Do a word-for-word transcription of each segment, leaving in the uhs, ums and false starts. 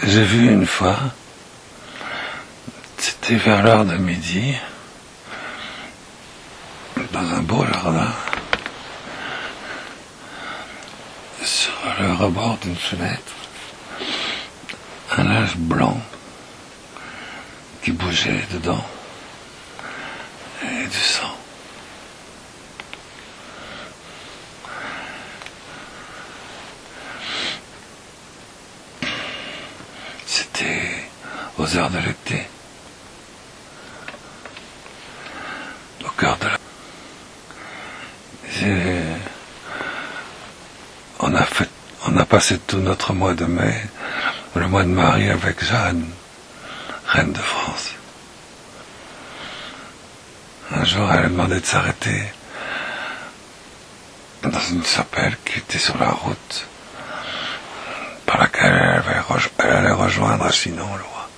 que j'ai vu une fois, c'était vers l'heure de midi, dans un beau jardin, sur le rebord d'une fenêtre, un linge blanc qui bougeait dedans, et du sang. C'était aux heures de l'été, au cœur de la... J'ai... On a fait, on a passé tout notre mois de mai, le mois de Marie avec Jeanne, reine de France. Un jour, elle a demandé de s'arrêter dans une chapelle qui était sur la route par laquelle elle, avait rejo- elle allait rejoindre Chinon, le roi.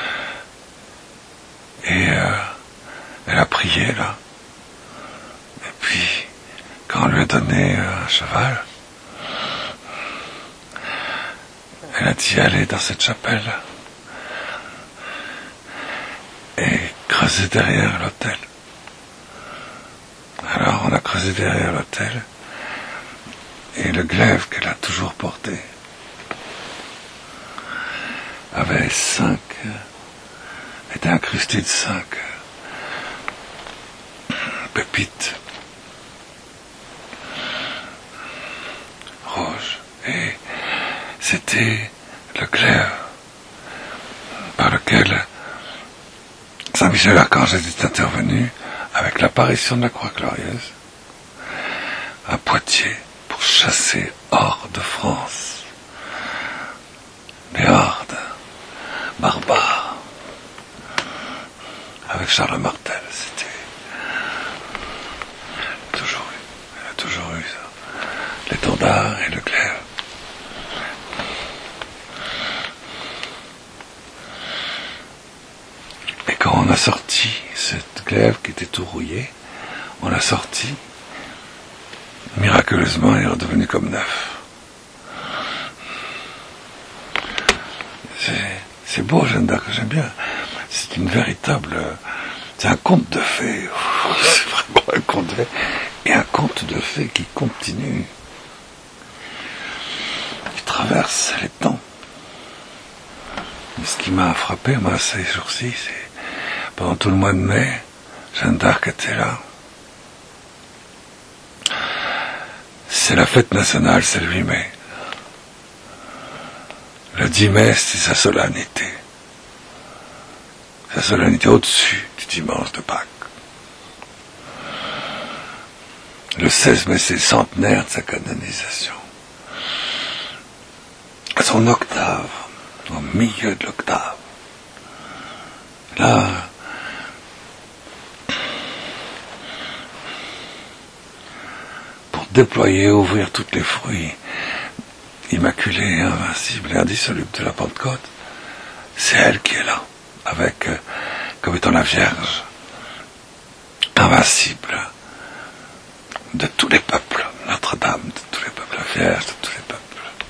Et euh, elle a prié là. Et puis, quand on lui a donné un cheval, elle a dit aller dans cette chapelle et creuser derrière l'autel. Alors on a creusé derrière l'autel et le glaive qu'elle a toujours porté avait cinq, était incrusté de cinq pépites rouges. Et c'était le glaive par lequel Saint Michel Archange est intervenu avec l'apparition de la Croix Glorieuse à Poitiers pour chasser hors de France les hordes barbares. Avec Charles Martel, c'était toujours eu, elle a toujours eu ça, l'étendard et le glaive. Et quand on a sorti cette glaive qui était tout rouillée, on l'a sorti, miraculeusement il est redevenu comme neuf. C'est, c'est beau, Jeanne d'Arc, j'aime bien. C'est une véritable... C'est un conte de fées. C'est vraiment un conte de fées. Et un conte de fées qui continue. Qui traverse les temps. Et ce qui m'a frappé, moi, ces jours-ci, c'est... Pendant tout le mois de mai, Jeanne d'Arc était là. C'est la fête nationale, c'est le huit mai. Le dix mai, c'est sa solennité. Sa solennité au-dessus du dimanche de Pâques. Le seize mai, c'est le centenaire de sa canonisation. À son octave, au milieu de l'octave. Là, pour déployer, ouvrir tous les fruits immaculés, invincibles et indissolubles de la Pentecôte, c'est elle qui est là, avec, euh, comme étant la Vierge, invincible, de tous les peuples, Notre-Dame de tous les peuples, la Vierge de tous les peuples.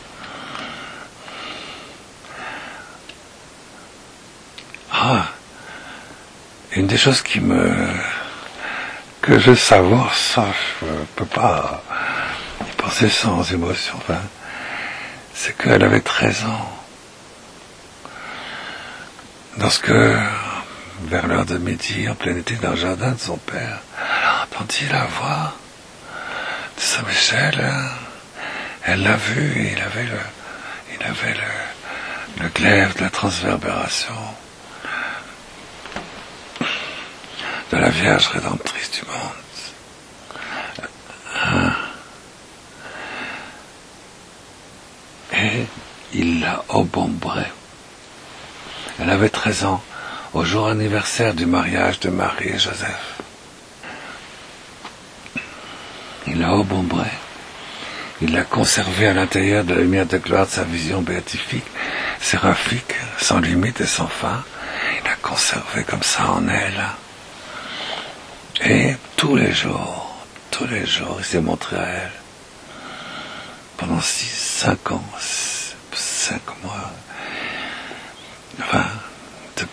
Ah, une des choses qui me... que je savoure, ça, je ne peux pas y penser sans émotion, enfin, c'est qu'elle avait treize ans. Lorsque, vers l'heure de midi, en plein été, dans le jardin de son père, elle a entendu la voix de Saint Michel. Hein. Elle l'a vu et il avait le, il avait le, le glaive de la transverbération de la Vierge rédemptrice du monde. Hein. Et il l'a obombré. Elle avait treize ans, au jour anniversaire du mariage de Marie et Joseph. Il l'a obombré. Il l'a conservé à l'intérieur de la lumière de gloire de sa vision béatifique, séraphique, sans limite et sans fin. Il l'a conservé comme ça en elle. Et tous les jours, tous les jours, il s'est montré à elle. Pendant six, cinq ans, cinq mois.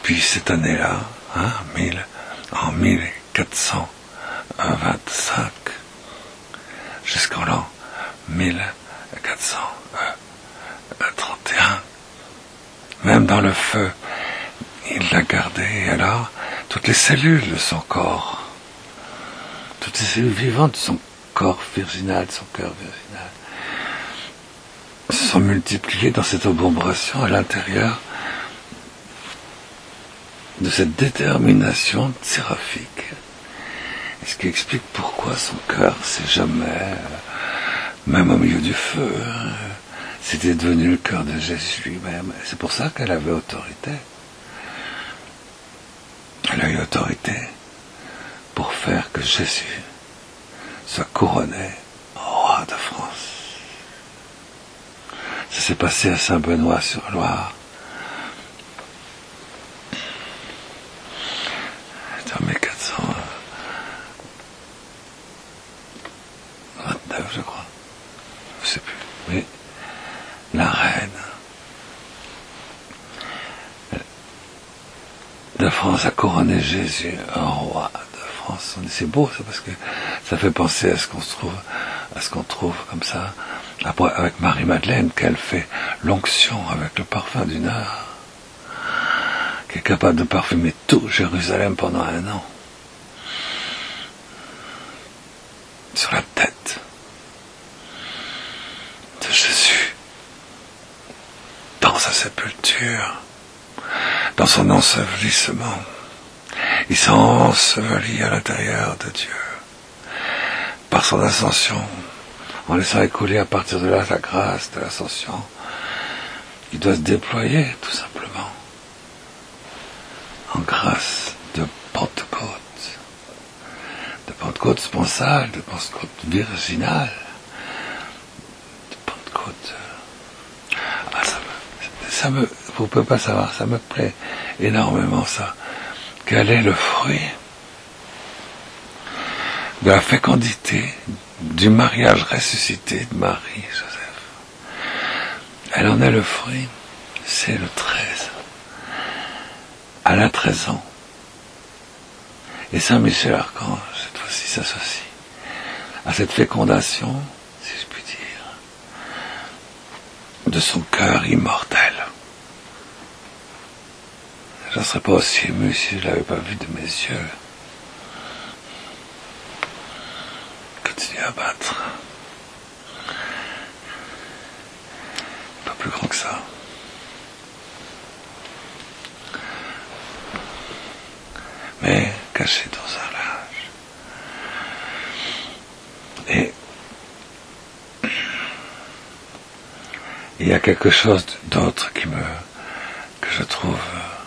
depuis cette année-là, hein, mille, en mille quatre cent vingt-cinq, jusqu'en l'an mille quatre cent trente et un, même dans le feu, il l'a gardé, et alors, toutes les cellules de son corps, toutes les cellules vivantes de son corps virginal, de son cœur virginal, se sont multipliées dans cette obombrration à l'intérieur de cette détermination séraphique. Et ce qui explique pourquoi son cœur s'est jamais, même au milieu du feu, c'était devenu le cœur de Jésus lui-même. C'est pour ça qu'elle avait autorité. Elle a eu autorité pour faire que Jésus soit couronné roi de France. Ça s'est passé à Saint-Benoît-sur-Loire. En mille quatre cent vingt-neuf, je crois. Je ne sais plus. Mais la reine de France a couronné Jésus en roi de France. C'est beau ça, parce que ça fait penser à ce qu'on se trouve, à ce qu'on trouve comme ça après, avec Marie-Madeleine, qu'elle fait l'onction avec le parfum du nard, qui est capable de parfumer tout Jérusalem pendant un an, sur la tête de Jésus, dans sa sépulture, dans son ensevelissement. Il s'est enseveli à l'intérieur de Dieu par son ascension, en laissant écouler à partir de là la grâce de l'ascension. Il doit se déployer tout simplement en grâce de Pentecôte, de Pentecôte sponsale, de Pentecôte virginale, de Pentecôte. Ah, ça me, ça me, vous ne pouvez pas savoir, ça me plaît énormément ça. Quel est le fruit de la fécondité du mariage ressuscité de Marie et Joseph? Elle en est le fruit, c'est le treize. Elle a treize ans. Et Saint Michel Archange, cette fois-ci, s'associe à cette fécondation, si je puis dire, de son cœur immortel. Je ne serais pas aussi ému si je ne l'avais pas vu de mes yeux. Continue à battre. Pas plus grand que ça. Mais caché dans un linge. Et il y a quelque chose d'autre qui me, que je trouve,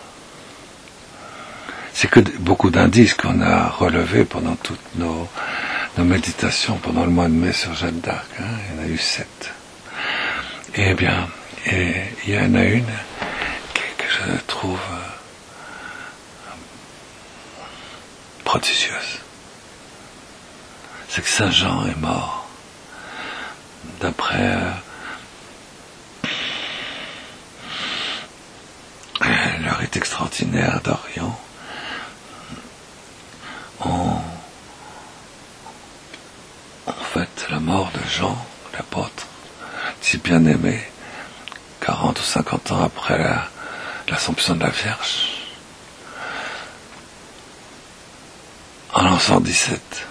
c'est que beaucoup d'indices qu'on a relevés pendant toutes nos, nos méditations, pendant le mois de mai sur Jeanne d'Arc, hein, il y en a eu sept. Eh bien, et il y en a une que, que je trouve prodigieuse. C'est que Saint Jean est mort d'après euh, le rite extraordinaire d'Orient. En, en fait, la mort de Jean, l'apôtre, si bien aimé, quarante ou cinquante ans après la, l'Assomption de la Vierge, en l'an cent dix-sept.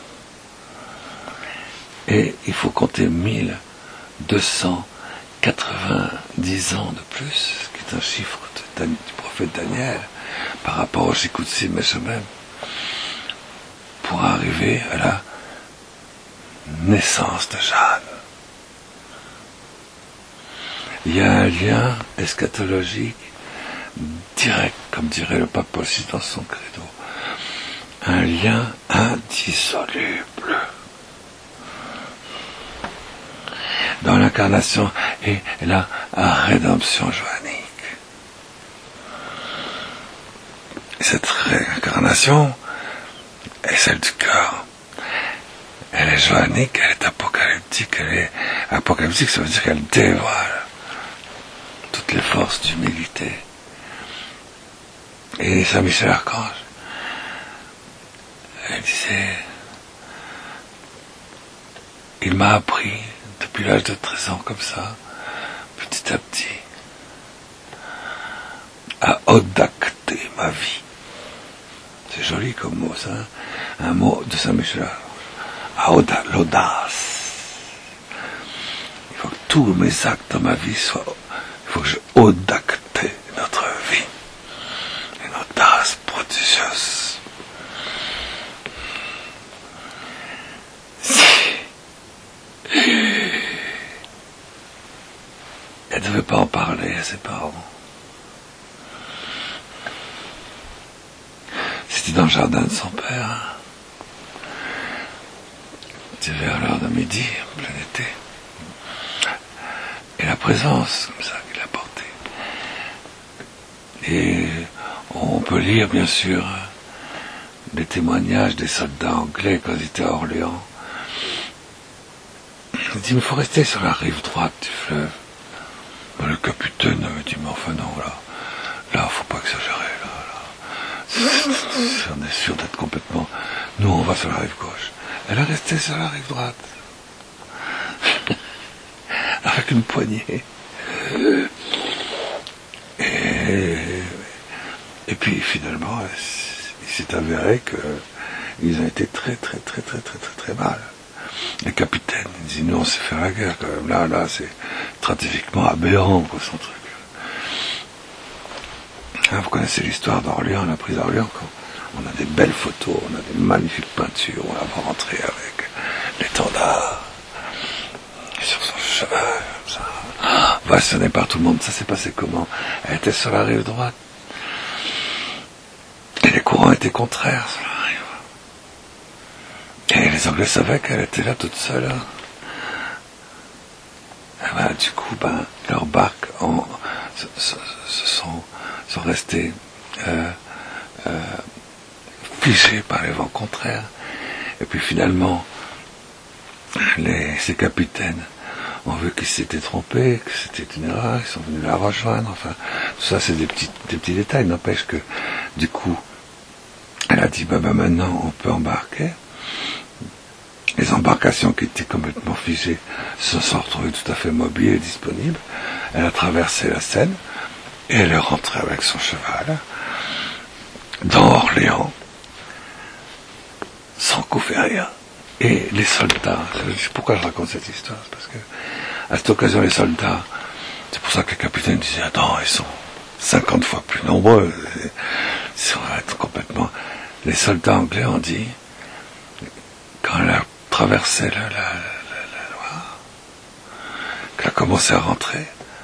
Et il faut compter mille deux cent quatre-vingt-dix ans de plus, ce qui est un chiffre de, du prophète Daniel, par rapport au Shikoutsi Meshemem, pour arriver à la naissance de Jeanne. Il y a un lien eschatologique direct, comme dirait le pape Paul six dans son credo, un lien indissoluble dans l'incarnation et la rédemption johannique. Et cette réincarnation est celle du cœur. Elle est johannique, elle est apocalyptique, elle est apocalyptique, ça veut dire qu'elle dévoile toutes les forces d'humilité Et Saint-Michel-Archange, elle disait, il m'a appris depuis l'âge de treize ans comme ça, petit à petit, à odacter ma vie. C'est joli comme mot, ça, hein? Un mot de Saint-Michel-Archange. À l'audace. Il faut que tous mes actes dans ma vie soient, il faut que je odacte notre vie. Une audace prodigieuse. Elle ne devait pas en parler à ses parents. C'était dans le jardin de son père. C'était vers l'heure de midi, en plein été. Et la présence, comme ça, qu'il a portée. Et on peut lire, bien sûr, des témoignages des soldats anglais quand ils étaient à Orléans. Il dit, mais il faut rester sur la rive droite du fleuve. Ben, le capitaine avait dit, mais enfin non, là, là, faut pas exagérer, là, là. On est sûr d'être complètement... Nous, on va sur la rive gauche. Elle est restée sur la rive droite. Avec une poignée. Et, et puis, finalement, il s'est avéré qu'ils ont été très, très, très, très, très, très, très mal. Les capitaines, ils disent, nous, on sait faire la guerre, quand même. Là, là, c'est stratégiquement aberrant, quoi, son truc. Hein, vous connaissez l'histoire d'Orléans, la prise d'Orléans, quoi. On a des belles photos, on a des magnifiques peintures, on la voit rentrer avec l'étendard sur son cheval, comme ça. Va sonner par tout le monde, ça s'est passé comment? Elle était sur la rive droite. Et les courants étaient contraires sur la rive. Et les Anglais savaient qu'elle était là toute seule. Et ben, du coup, ben, leurs barques en, se, se, se sont, sont restées euh, euh, figés par les vents contraires. Et puis finalement, les, ces capitaines ont vu qu'ils s'étaient trompés, que c'était une erreur, ils sont venus la rejoindre. Enfin, tout ça, c'est des petits, des petits détails. N'empêche que, du coup, elle a dit, bah, bah maintenant, on peut embarquer. Les embarcations qui étaient complètement figées se sont retrouvées tout à fait mobiles et disponibles. Elle a traversé la Seine et elle est rentrée avec son cheval dans Orléans, sans coup fait rien. Et les soldats, pourquoi je raconte cette histoire? C'est parce que, à cette occasion, les soldats, c'est pour ça que les capitaines disaient, attends, ils sont cinquante fois plus nombreux, ils vont être complètement... Les soldats anglais ont dit, quand elle a traversé la, la, la, la Loire, qu'elle a commencé à rentrer,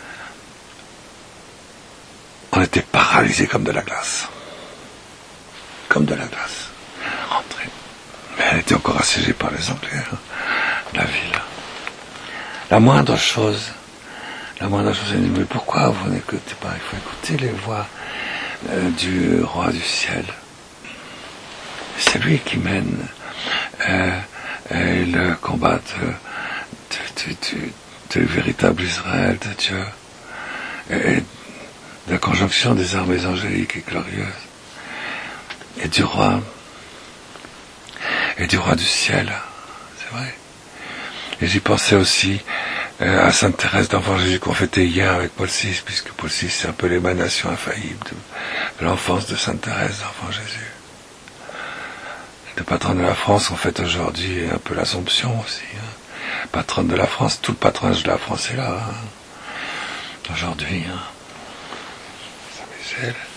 on était paralysés comme de la glace. Comme de la glace. Rentrée. Mais elle était encore assiégée par les Anglais, hein, la ville. La moindre chose, la moindre chose, elle dit, mais pourquoi vous n'écoutez pas? Il faut écouter les voix euh, du roi du ciel. C'est lui qui mène euh, euh, le combat de, de, de, de, de véritable Israël de Dieu. Et de la conjonction des armées angéliques et glorieuses. Et du roi. Et du roi du ciel. C'est vrai. Et j'y pensais aussi euh, à Sainte Thérèse d'Enfant Jésus qu'on fêtait hier avec Paul six, puisque Paul six c'est un peu l'émanation infaillible de, de l'enfance de Sainte Thérèse d'Enfant Jésus. Le patron de la France, on fête aujourd'hui un peu l'Assomption aussi. Hein. Patronne de la France, tout le patronage de la France est là. Hein. Aujourd'hui. Hein. Saint-Michel.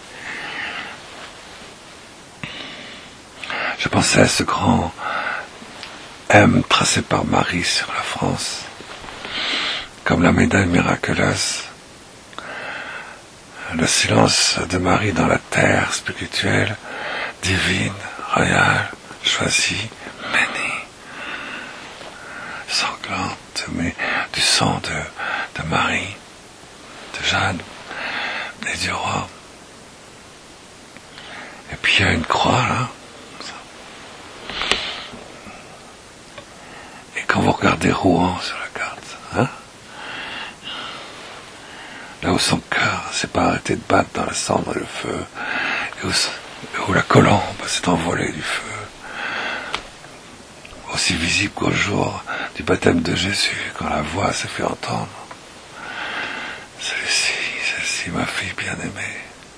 Je pensais à ce grand M tracé par Marie sur la France, comme la médaille miraculeuse. Le silence de Marie dans la terre spirituelle, divine, royale, choisie, bénie, sanglante, mais du sang de, de Marie, de Jeanne et du roi. Et puis il y a une croix là. Et quand vous regardez Rouen sur la carte, hein, là où son cœur s'est pas arrêté de battre dans la cendre et le feu, où, où la colombe s'est envolée du feu, aussi visible qu'au jour du baptême de Jésus, quand la voix s'est fait entendre. Celle-ci, celle-ci, ma fille bien-aimée.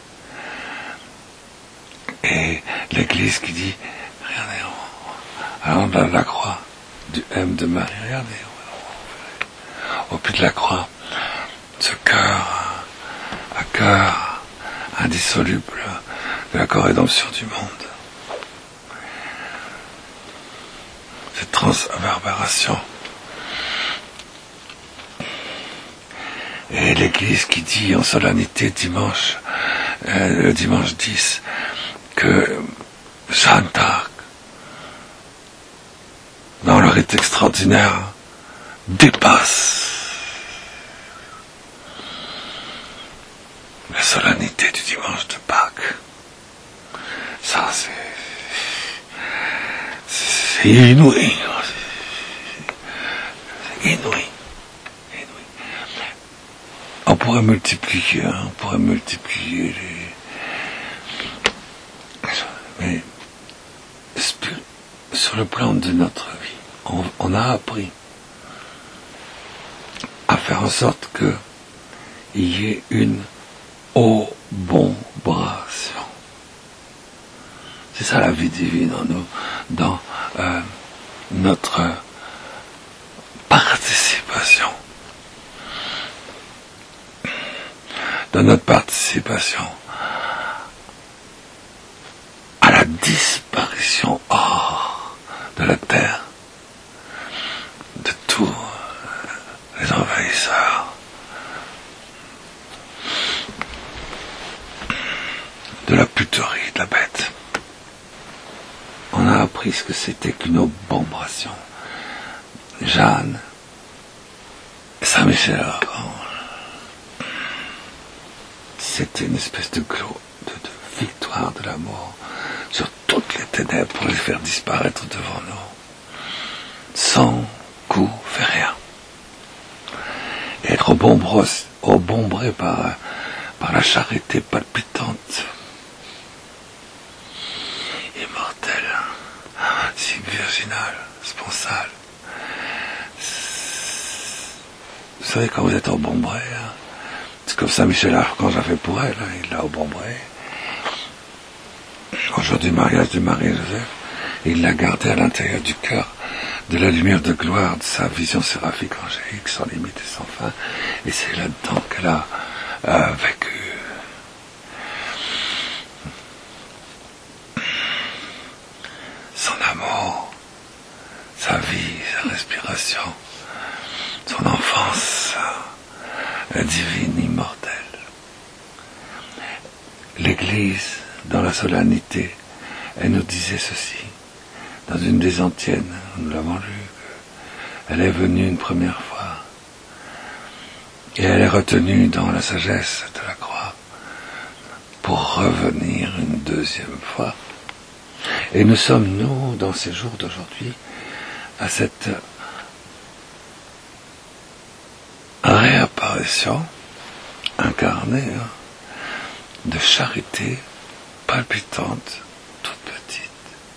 Et l'Église qui dit, regardez, allons de la croix, du M de Marie, regardez, au pied de la croix, ce cœur, un cœur indissoluble de la co-rédemption du monde. Cette transverbération. Et l'Église qui dit en solennité dimanche, euh, le dimanche dix, que Jeanne d'Arc, dans le rite extraordinaire, dépasse la solennité du dimanche de Pâques. Ça, c'est, c'est inouï. C'est inouï. On pourrait multiplier, hein, on pourrait multiplier les... Mais sur le plan de notre vie, on, on a appris à faire en sorte que il y ait une obombration. C'est ça la vie divine en nous, dans euh, notre participation. Dans notre participation à la disparition hors de la terre de tous les envahisseurs, de la puterie de la bête. On a appris ce que c'était qu'une obombration. Jeanne, Saint-Michel-Archange, c'était une espèce de, glo- de, de victoire de l'amour sur toutes les ténèbres pour les faire disparaître devant nous. Sans coup, fait rien. Et être obombré par, par la charité palpitante, immortelle, si virginale, sponsale. Vous savez, quand vous êtes obombré, hein, c'est comme Saint-Michel-Archange a fait pour elle, hein, il l'a obombré. Au jour du mariage de Marie et Joseph, il l'a gardé à l'intérieur du cœur de la lumière de gloire de sa vision séraphique angélique sans limite et sans fin. Et c'est là-dedans qu'elle a euh, vécu. Son amour, sa vie, sa respiration, son enfance euh, divine, immortelle. L'Église, dans la solennité, elle nous disait ceci, dans une des antiennes, nous l'avons lu, elle est venue une première fois, et elle est retenue dans la sagesse de la croix, pour revenir une deuxième fois. Et nous sommes, nous, dans ces jours d'aujourd'hui, à cette réapparition incarnée hein, de charité palpitante, toute petite,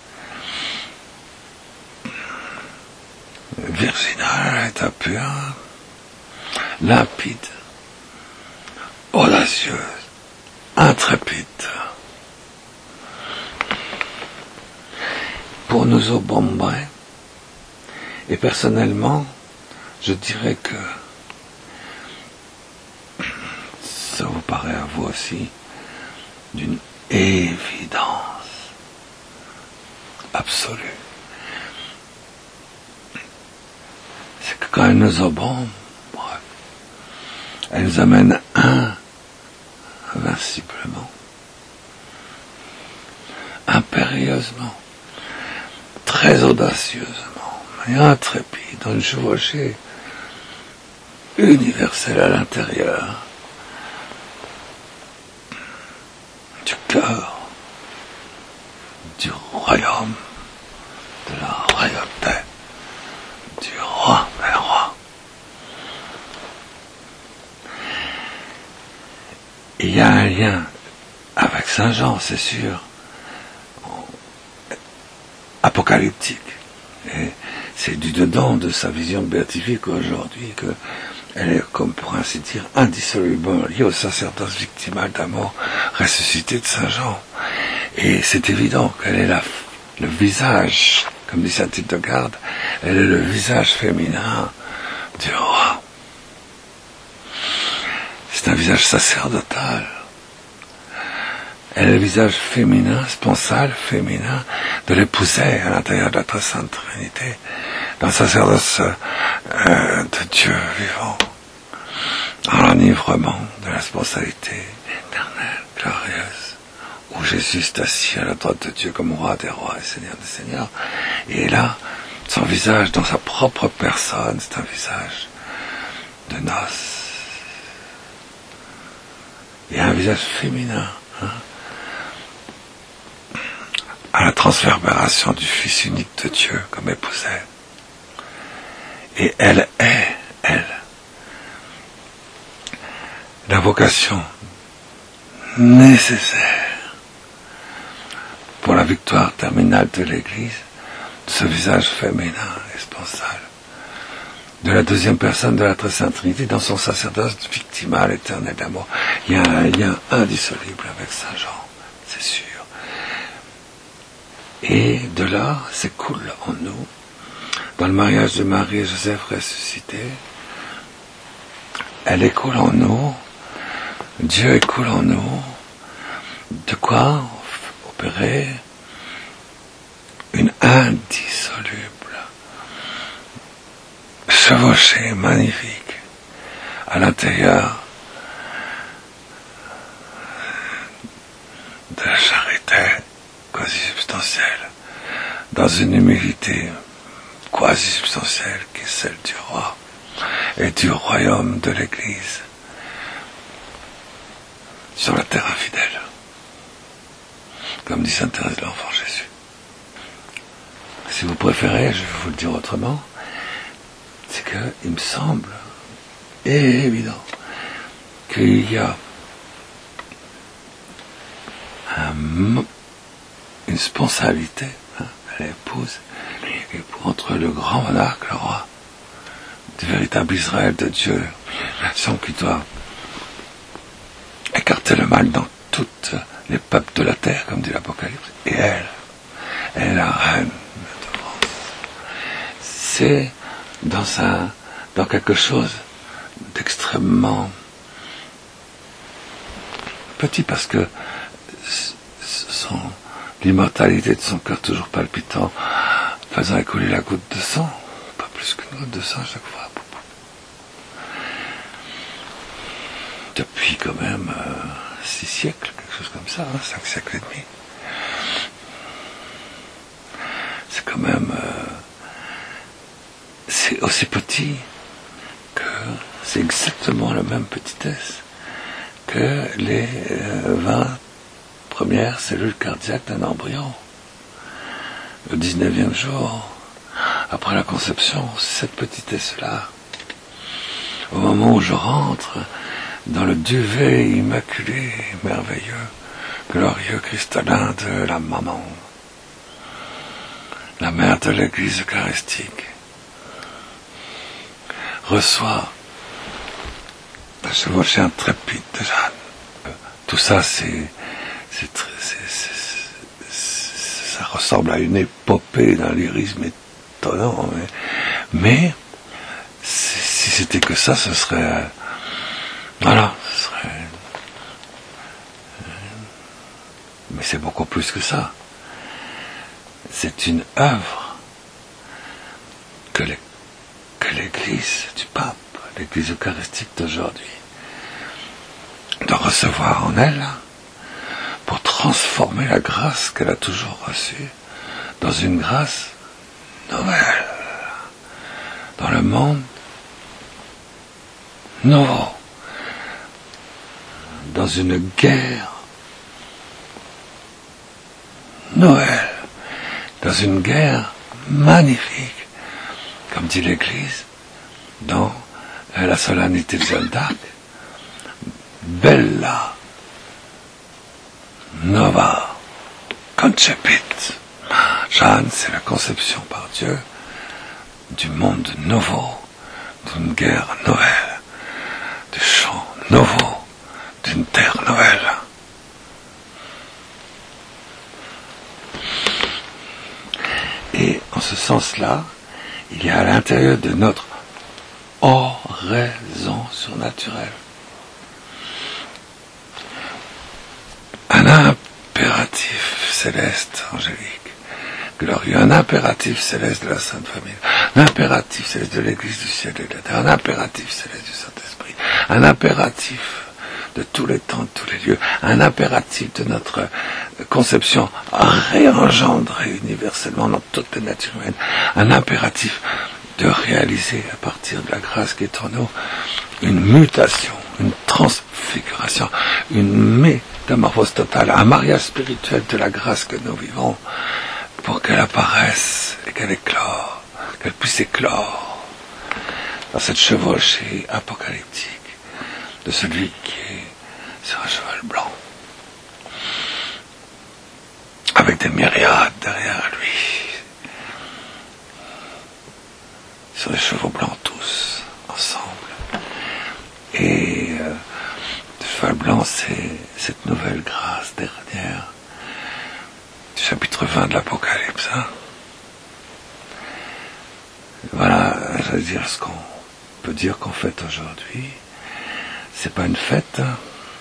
virginale, état pur, limpide, audacieuse, intrépide, pour nous obombrer. Et personnellement, je dirais que ça vous paraît à vous aussi d'une évidence absolue. C'est que quand elle nous obombre, elle nous amène invinciblement, impérieusement, très audacieusement, mais intrépide, dans une chevauchée universelle à l'intérieur du cœur du royaume, de la royauté, du roi des rois. Il y a un lien avec Saint Jean, c'est sûr, apocalyptique. Et c'est du dedans de sa vision béatifique aujourd'hui que elle est, comme pour ainsi dire, indissolublement liée au sacerdoce victimal d'amour ressuscité de Saint Jean. Et c'est évident qu'elle est la, le visage, comme dit saint Hildegarde, elle est le visage féminin du roi. C'est un visage sacerdotal. Elle est le visage féminin, sponsal, féminin, de l'épousée à l'intérieur de la très sainte Trinité, dans le sacerdoce euh, de Dieu vivant, dans l'enivrement de la sponsalité éternelle, glorieuse, où Jésus est assis à la droite de Dieu comme roi des rois et seigneur des seigneurs. Et là, son visage dans sa propre personne, c'est un visage de noces. Il y a un visage féminin, hein, à la transverbération du Fils unique de Dieu comme épousée. Et elle est, elle, la vocation nécessaire pour la victoire terminale de l'Église, de ce visage féminin et sponsal, de la deuxième personne de la très sainte Trinité dans son sacerdoce victimal éternel d'amour. Il y a un lien indissoluble avec Saint Jean, c'est sûr. Et de là s'écoule en nous, dans le mariage de Marie et Joseph ressuscités, elle écoule en nous, Dieu écoule en nous, de quoi opérer une indissoluble chevauchée magnifique à l'intérieur de la charité quasi-substantielle, dans une humilité quasi-substantielle qui est celle du roi et du royaume de l'Église sur la terre infidèle, comme dit sainte Thérèse de l'Enfant Jésus. Si vous préférez, je vais vous le dire autrement, c'est qu'il me semble évident qu'il y a un, une sponsalité, hein, à l'épouse, entre le grand monarque, le roi, du véritable Israël de Dieu, nation qui doit écarter le mal dans toutes les peuples de la terre, comme dit l'Apocalypse, et elle, elle est la reine de France. C'est dans un, dans quelque chose d'extrêmement petit, parce que son, l'immortalité de son cœur toujours palpitant, faisant écouler la goutte de sang, pas plus qu'une goutte de sang à chaque fois. Depuis quand même euh, six siècles, quelque chose comme ça, hein, cinq siècles et demi. C'est quand même euh, c'est aussi petit que c'est exactement la même petitesse que les euh, vingt premières cellules cardiaques d'un embryon. Le dix-neuvième jour, après la conception, cette petitesse-là, au moment où je rentre dans le duvet immaculé, merveilleux, glorieux, cristallin de la maman, la mère de l'Église eucharistique, reçoit la chevauchée intrépide de Jeanne. Tout ça, c'est, c'est, c'est, c'est, c'est, ça ressemble à une épopée d'un lyrisme étonnant, mais, mais si c'était que ça, ce serait, voilà, ce serait, mais c'est beaucoup plus que ça. C'est une œuvre que, les, que l'Église du pape, l'Église eucharistique d'aujourd'hui, doit recevoir en elle pour transformer la grâce qu'elle a toujours reçue dans une grâce nouvelle, dans le monde nouveau, dans une guerre nouvelle, dans une guerre magnifique, comme dit l'Église dans la solennité de Jeanne d'Arc, Bella nova concepit. Jeanne, c'est la conception par Dieu du monde nouveau, d'une guerre nouvelle, du champ nouveau, d'une terre nouvelle. Et en ce sens-là, il y a à l'intérieur de notre oraison surnaturelle un impératif céleste, angélique, glorieux, un impératif céleste de la Sainte Famille, un impératif céleste de l'Église du ciel et de la terre, un impératif céleste du Saint-Esprit, un impératif de tous les temps, de tous les lieux, un impératif de notre conception réengendrée universellement dans toutes les natures humaines, un impératif de réaliser à partir de la grâce qui est en nous une mutation, une transfiguration, une métamorphose totale, un mariage spirituel de la grâce que nous vivons pour qu'elle apparaisse et qu'elle éclore, qu'elle puisse éclore dans cette chevauchée apocalyptique de celui qui est sur un cheval blanc, avec des myriades derrière lui, sur des chevaux blancs tous, ensemble. Et euh, le cheval blanc, c'est cette nouvelle grâce dernière du chapitre vingt de l'Apocalypse. Hein. Voilà, je veux dire, ce qu'on peut dire qu'on fête aujourd'hui, c'est pas une fête, hein.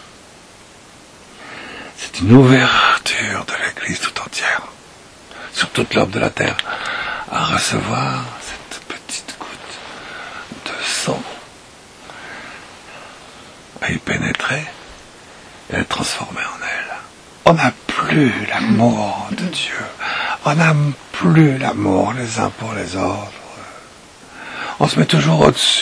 C'est une ouverture de l'Église tout entière, sur toute l'orbe de la terre, à recevoir cette petite goutte de sang, à y pénétrer et à être transformé en elle. On n'a plus l'amour de Dieu, on n'a plus l'amour les uns pour les autres, on se met toujours au-dessus.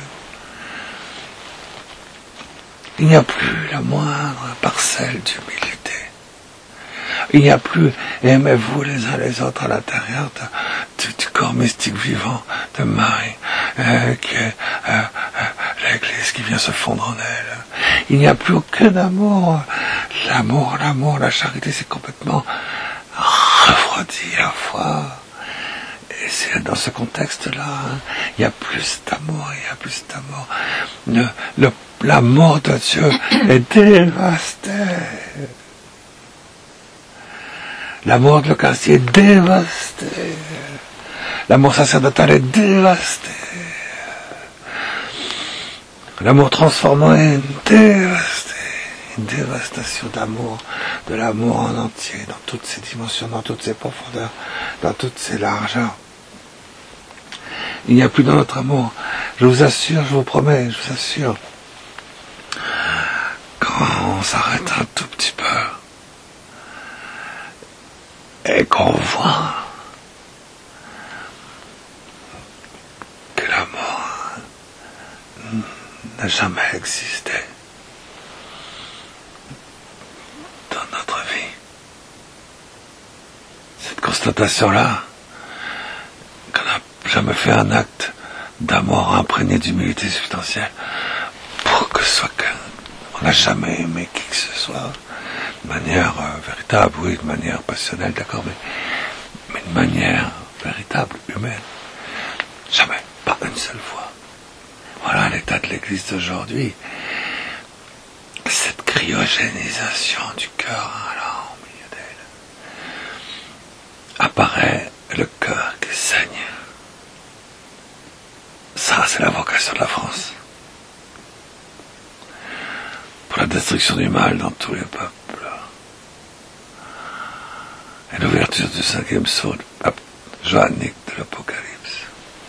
Il n'y a plus la moindre parcelle d'humilité. Il n'y a plus aimez-vous les uns les autres à l'intérieur de, du, du corps mystique vivant de Marie, euh, qui est euh, euh, l'Église qui vient se fondre en elle. Il n'y a plus aucun amour. L'amour, l'amour, la charité, c'est complètement refroidi à la fois. Et c'est dans ce contexte-là, hein, il y a plus d'amour, il y a plus d'amour. Le, le, l'amour de Dieu est dévasté. L'amour de l'Eucharistie est dévasté. L'amour sacerdotal est dévasté. L'amour transformant est dévasté. Une dévastation d'amour, de l'amour en entier, dans toutes ses dimensions, dans toutes ses profondeurs, dans toutes ses largeurs. Il n'y a plus dans notre amour. Je vous assure, je vous promets, je vous assure, quand on s'arrête un tout petit peu et qu'on voit que l'amour n'a jamais existé dans notre vie, cette constatation-là, qu'on n'a jamais fait un acte d'amour imprégné d'humilité substantielle pour que ce soit qu'on n'a jamais aimé qui que ce soit de manière euh, véritable, oui, de manière passionnelle, d'accord, mais, mais de manière véritable, humaine. Jamais, pas une seule fois. Voilà l'état de l'Église d'aujourd'hui. Cette cryogénisation du cœur, là, au milieu d'elle, apparaît le cœur qui saigne. Ça, c'est la vocation de la France. Pour la destruction du mal dans tous les peuples. Et l'ouverture du cinquième sceau johannique de l'Apocalypse.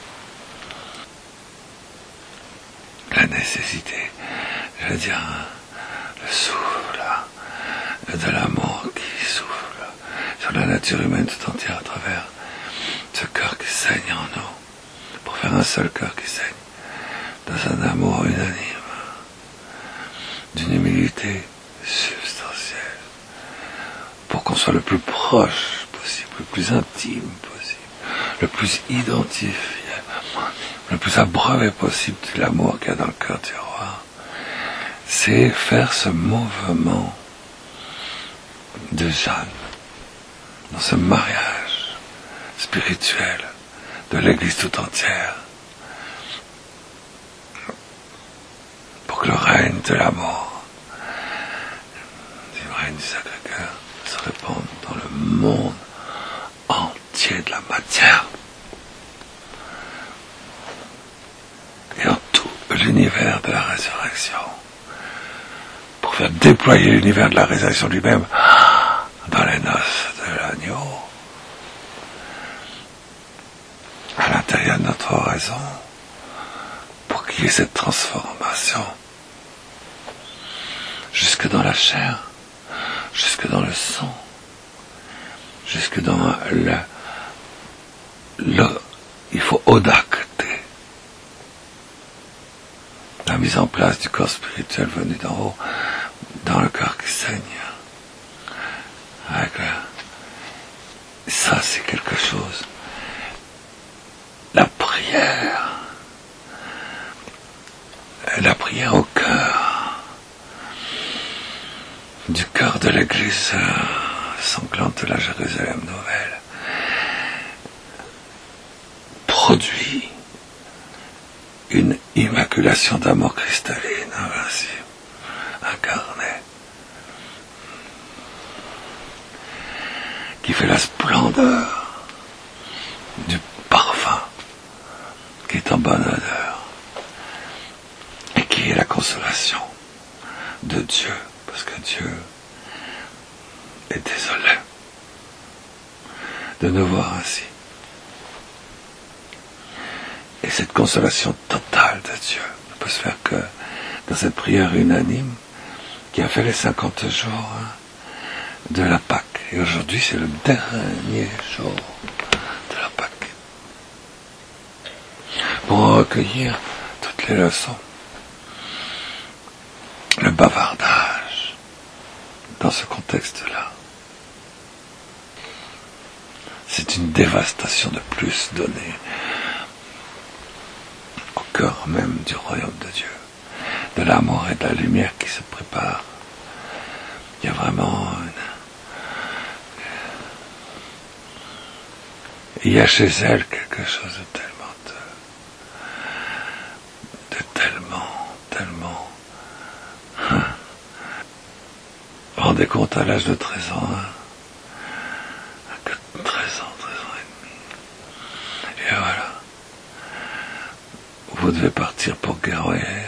La nécessité, je veux dire, le souffle de l'amour qui souffle sur la nature humaine tout entière à travers ce cœur qui saigne en nous, pour faire un seul cœur qui saigne, dans un amour unanime, d'une humilité substantielle, pour qu'on soit le plus proche possible, le plus intime possible, le plus identifié, le plus abreuvé possible de l'amour qu'il y a dans le cœur du roi. C'est faire ce mouvement de Jeanne, dans ce mariage spirituel de l'Église tout entière, pour que le règne de l'amour, du règne du Sacré-Cœur, se répande dans le monde entier de la matière et en tout l'univers de la résurrection, pour faire déployer l'univers de la résurrection lui-même dans les noces de l'agneau, à l'intérieur de notre oraison, pour qu'il y ait cette transformation jusque dans la chair, jusque dans le sang, jusque dans le, le il faut odacter la mise en place du corps spirituel venu d'en haut dans le cœur qui saigne. Avec le, ça c'est quelque chose. La prière, la prière au cœur, du cœur de l'Église sanglante de la Jérusalem nouvelle, produit une immaculation d'amour cristalline, invincible, incarnée, qui fait la splendeur du parfum qui est en bonne odeur et qui est la consolation de Dieu, parce que Dieu est désolé de nous voir ainsi. Et cette consolation totale de Dieu ne peut se faire que dans cette prière unanime qui a fait les cinquante jours de la Pâque. Et aujourd'hui, c'est le dernier jour de la Pâque. Pour recueillir toutes les leçons, le bavardage dans ce contexte-là, c'est une dévastation de plus donnée au cœur même du royaume de Dieu, de l'amour et de la lumière qui se préparent. Il y a vraiment une... il y a chez elle quelque chose de tellement de, de tellement, tellement. Hein. Vous vous rendez compte à l'âge de treize ans, hein, que treize ans, treize ans et demi. Et voilà. Vous devez partir pour guerroyer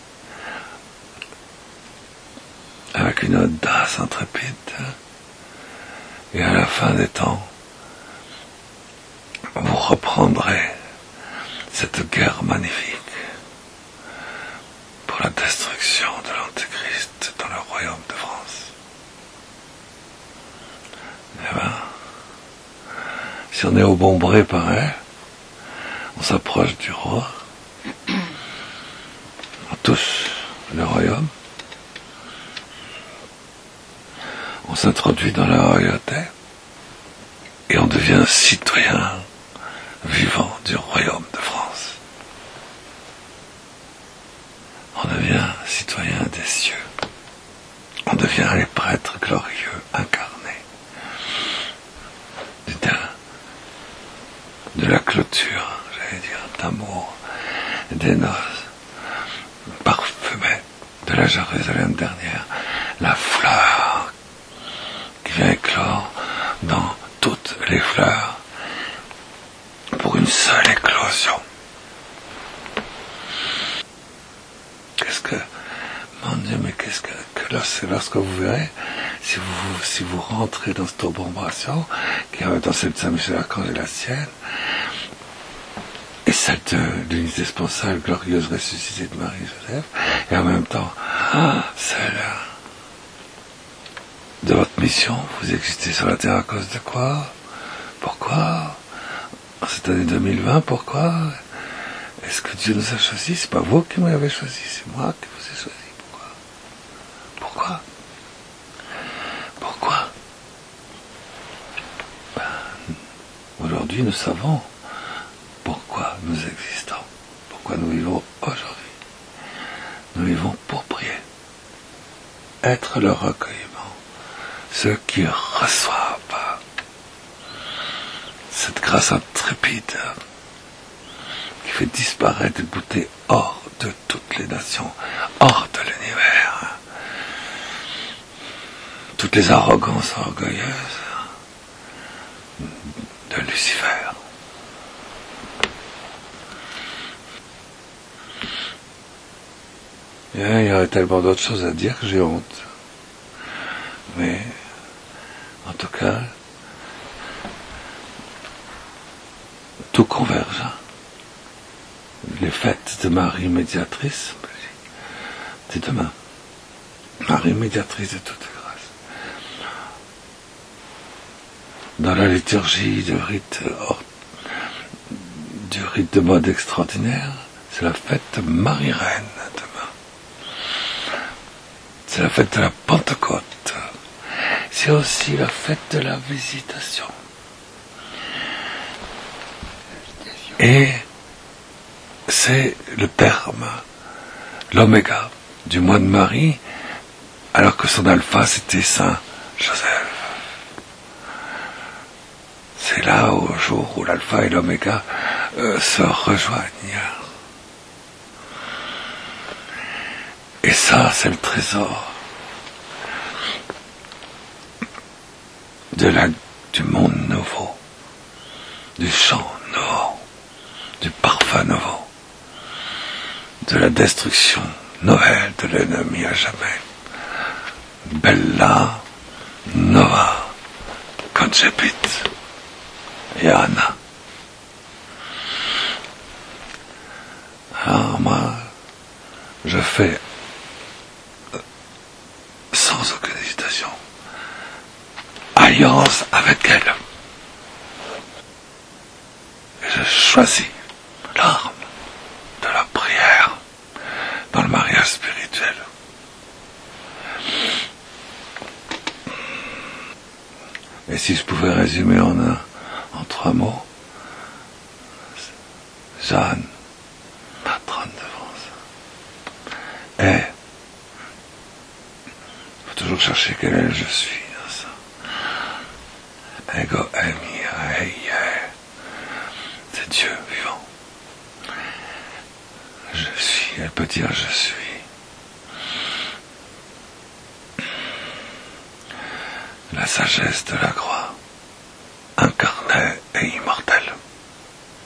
avec une audace intrépide. Et à la fin des temps, vous reprendrez cette guerre magnifique pour la destruction de l'Antéchrist dans le royaume de France. Eh ben, si on est au bon bret pareil, on s'approche du roi, on touche le royaume, on s'introduit dans la royauté et on devient citoyen vivant du royaume de France. On devient citoyen des cieux. On devient les prêtres glorieux incarnés du terrain, de la clôture, j'allais dire, d'amour, des noces parfumées de la Jérusalem dernière, la fleur qui vient éclore dans toutes les fleurs pour une seule éclosion. Qu'est-ce que, mon Dieu, mais qu'est-ce que, que lorsque, lorsque vous verrez, si vous, si vous rentrez dans cette aubombrassion, qui est dans celle de Saint-Michel-Archange et la sienne, et celle de l'unité sponsale glorieuse ressuscitée de Marie-Joseph, et en même temps, ah, celle de votre mission, vous existez sur la terre à cause de quoi? Pourquoi? En cette année deux mille vingt, pourquoi? Est-ce que Dieu nous a choisis? C'est pas vous qui m'avez choisi, c'est moi qui vous ai choisi. Pourquoi? Pourquoi? Pourquoi? Ben, aujourd'hui, nous savons pourquoi nous existons, pourquoi nous vivons aujourd'hui. Nous vivons pour prier, être le recueillement ceux qui reçoivent cette grâce intrépide qui fait disparaître et bouter hors de toutes les nations, hors de l'univers, toutes les arrogances orgueilleuses de Lucifer. Et il y aurait tellement d'autres choses à dire que j'ai honte. Mais, en tout cas, tout converge. Les fêtes de Marie médiatrice, c'est demain. Marie médiatrice de toute grâce. Dans la liturgie du rite, du rite de mode extraordinaire, c'est la fête de Marie-Reine demain. C'est la fête de la Pentecôte. C'est aussi la fête de la Visitation. Et c'est le terme, l'oméga du mois de Marie, alors que son alpha c'était Saint Joseph. C'est là au jour où l'alpha et l'oméga euh, se rejoignent. Et ça, c'est le trésor de la, du monde nouveau, du chant nouveau, du parfum nouveau, de la destruction nouvelle de l'ennemi à jamais. Bella Nova Concepit et Anna. Alors moi, je fais sans aucune hésitation alliance avec elle. Et je choisis l'arme de la prière dans le mariage spirituel. Et si je pouvais résumer en un, en trois mots, Jeanne, patronne de France, et il faut toujours chercher quel est le je suis dans ça. Ego emi aeye, c'est Dieu vivant. Je suis, elle peut dire je suis. La sagesse de la croix.